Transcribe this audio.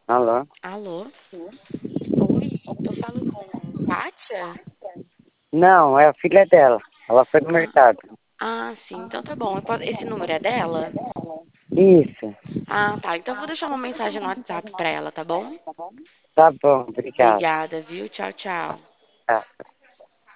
Alô? Alô? Oi, tô falando com Kátia? Não, é a filha dela. Ela foi no Ah, mercado. sim, então tá bom. Esse número é dela? Isso. Ah, tá. Então eu vou deixar uma mensagem no WhatsApp pra ela, tá bom? Tá bom, obrigado. Obrigada, viu? Tchau, tchau. Tá.